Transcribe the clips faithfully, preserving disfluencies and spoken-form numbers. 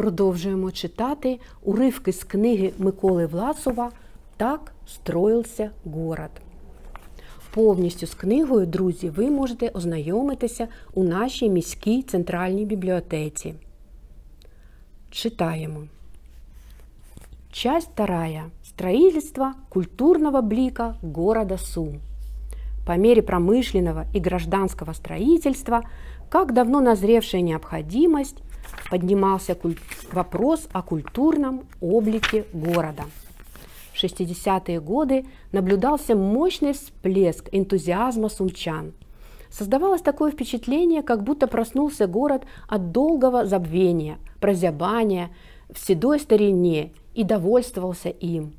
Продовжуємо читати уривки з книги Миколи Власова «Так строївся город». Повністю з книгою, друзі, ви можете ознайомитися у нашій міській центральній бібліотеці. Читаємо. Часть вторая. Строительство культурного блика города Сум. По мере промышленного и гражданского строительства, как давно назревшая необходимость, поднимался вопрос о культурном облике города. В шестидесятые годы наблюдался мощный всплеск энтузиазма сумчан. Создавалось такое впечатление, как будто проснулся город от долгого забвения, прозябания в седой старине и довольствовался им.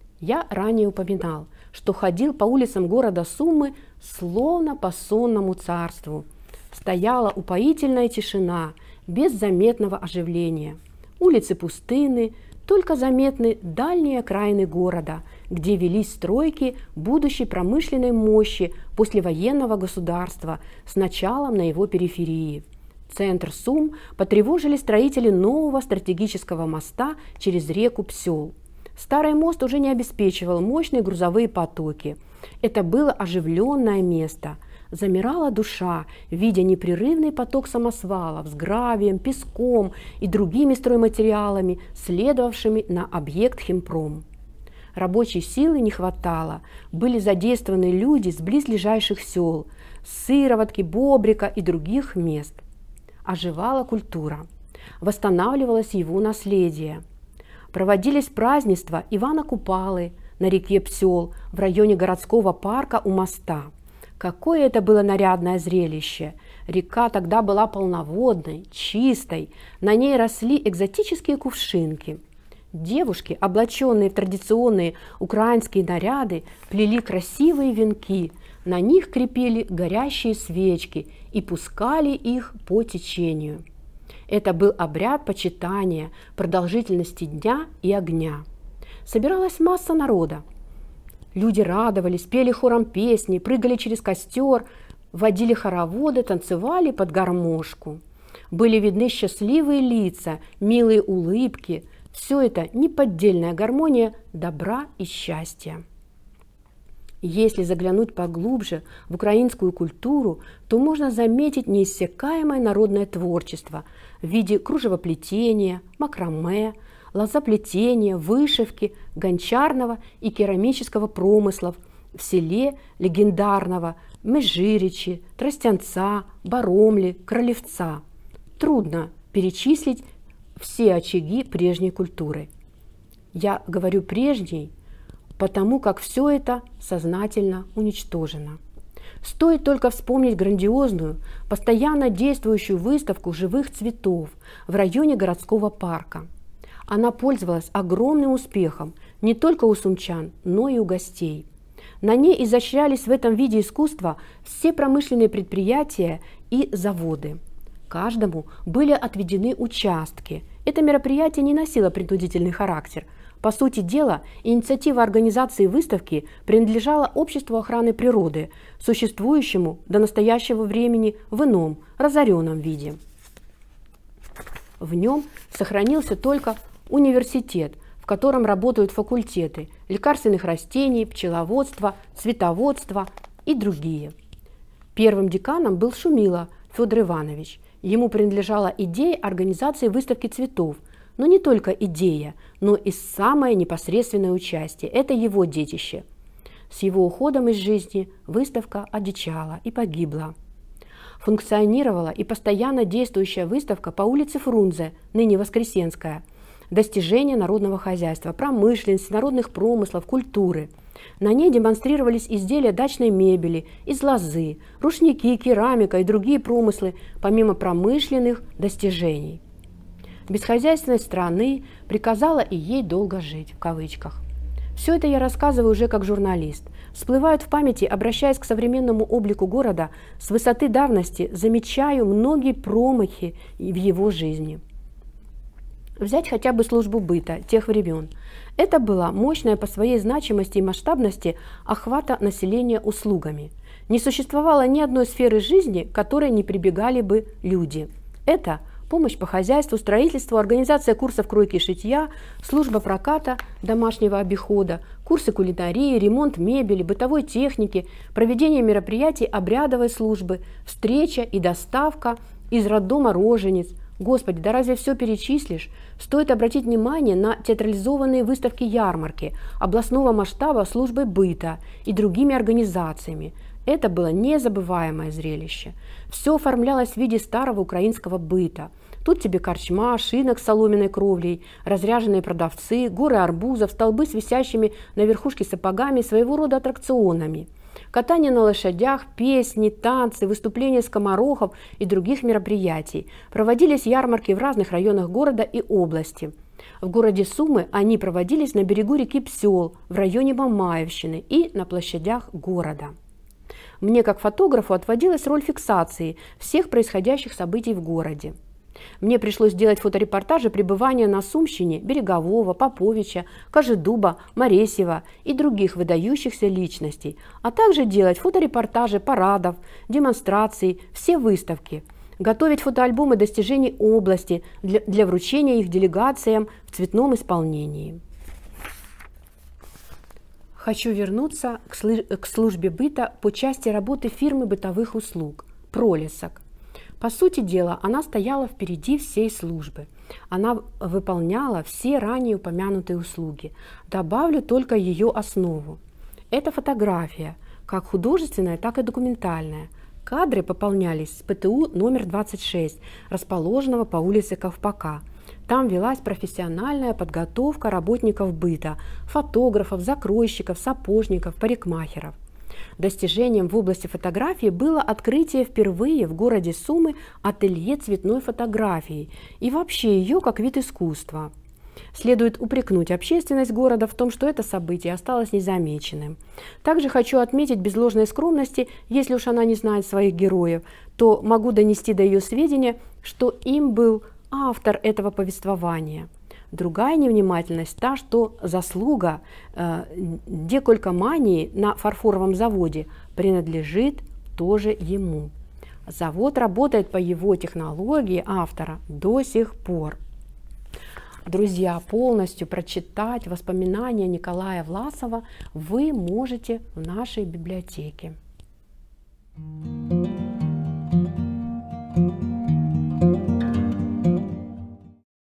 Я ранее упоминал, что ходил по улицам города Сумы словно по сонному царству. Стояла упоительная тишина, без заметного оживления. Улицы пустынны, только заметны дальние окраины города, где велись стройки будущей промышленной мощи послевоенного государства с началом на его периферии. Центр Сум потревожили строители нового стратегического моста через реку Псел. Старый мост уже не обеспечивал мощные грузовые потоки. Это было оживленное место. Замирала душа, видя непрерывный поток самосвалов с гравием, песком и другими стройматериалами, следовавшими на объект химпром. Рабочей силы не хватало, были задействованы люди с близлежащих сел, с Сыроватки, Бобрика и других мест. Оживала культура, восстанавливалось его наследие. Проводились празднества Ивана Купалы на реке Псел в районе городского парка у моста. Какое это было нарядное зрелище! Река тогда была полноводной, чистой, на ней росли экзотические кувшинки. Девушки, облаченные в традиционные украинские наряды, плели красивые венки, на них крепили горящие свечки и пускали их по течению. Это был обряд почитания, продолжительности дня и огня. Собиралась масса народа. Люди радовались, пели хором песни, прыгали через костер, водили хороводы, танцевали под гармошку. Были видны счастливые лица, милые улыбки. Все это неподдельная гармония добра и счастья. Если заглянуть поглубже в украинскую культуру, то можно заметить неиссякаемое народное творчество в виде кружевоплетения, макраме, лозоплетения, вышивки, гончарного и керамического промыслов в селе легендарного Межиричи, Тростянца, Баромли, Кролевца. Трудно перечислить все очаги прежней культуры. Я говорю прежней, потому как все это сознательно уничтожено. Стоит только вспомнить грандиозную, постоянно действующую выставку живых цветов в районе городского парка. Она пользовалась огромным успехом не только у сумчан, но и у гостей. На ней изощрялись в этом виде искусства все промышленные предприятия и заводы. Каждому были отведены участки. Это мероприятие не носило принудительный характер. По сути дела, инициатива организации выставки принадлежала Обществу охраны природы, существующему до настоящего времени в ином, разоренном виде. В нем сохранился только университет, в котором работают факультеты лекарственных растений, пчеловодства, цветоводства и другие. Первым деканом был Шумило Федор Иванович. Ему принадлежала идея организации выставки цветов, но не только идея, но и самое непосредственное участие. Это его детище. С его уходом из жизни выставка одичала и погибла. Функционировала и постоянно действующая выставка по улице Фрунзе, ныне Воскресенская, достижения народного хозяйства, промышленности, народных промыслов, культуры. На ней демонстрировались изделия дачной мебели, из лозы, рушники, керамика и другие промыслы, помимо промышленных достижений. Бесхозяйственность страны приказала и ей долго жить, в кавычках. Все это я рассказываю уже как журналист. Всплывают в памяти, обращаясь к современному облику города, с высоты давности замечаю многие промахи в его жизни. Взять хотя бы службу быта тех времен. Это была мощная по своей значимости и масштабности охвата населения услугами. Не существовало ни одной сферы жизни, к которой не прибегали бы люди. Это помощь по хозяйству, строительству, организация курсов кройки и шитья, служба проката домашнего обихода, курсы кулинарии, ремонт мебели, бытовой техники, проведение мероприятий обрядовой службы, встреча и доставка из роддома рожениц. Господи, да разве все перечислишь? Стоит обратить внимание на театрализованные выставки-ярмарки областного масштаба службы быта и другими организациями. Это было незабываемое зрелище. Все оформлялось в виде старого украинского быта. Тут тебе корчма, шинок с соломенной кровлей, разряженные продавцы, горы арбузов, столбы с висящими на верхушке сапогами, своего рода аттракционами. Катание на лошадях, песни, танцы, выступления скоморохов и других мероприятий. Проводились ярмарки в разных районах города и области. В городе Сумы они проводились на берегу реки Псел, в районе Мамаевщины и на площадях города. Мне, как фотографу, отводилась роль фиксации всех происходящих событий в городе. Мне пришлось делать фоторепортажи пребывания на Сумщине Берегового, Поповича, Кожедуба, Моресьева и других выдающихся личностей, а также делать фоторепортажи парадов, демонстраций, все выставки, готовить фотоальбомы достижений области для, для вручения их делегациям в цветном исполнении. Хочу вернуться к, слы- к службе быта по части работы фирмы бытовых услуг «Пролесок». По сути дела, она стояла впереди всей службы. Она выполняла все ранее упомянутые услуги. Добавлю только ее основу. Это фотография, как художественная, так и документальная. Кадры пополнялись с ПТУ номер двадцать шесть, расположенного по улице Ковпака. Там велась профессиональная подготовка работников быта, фотографов, закройщиков, сапожников, парикмахеров. Достижением в области фотографии было открытие впервые в городе Сумы ателье цветной фотографии и вообще ее как вид искусства. Следует упрекнуть общественность города в том, что это событие осталось незамеченным. Также хочу отметить без ложной скромности, если уж она не знает своих героев, то могу донести до ее сведения, что им был автор этого повествования. Другая невнимательность та, что заслуга э, деколькомании на фарфоровом заводе принадлежит тоже ему. Завод работает по его технологии автора до сих пор. Друзья, полностью прочитать воспоминания Николая Власова вы можете в нашей библиотеке.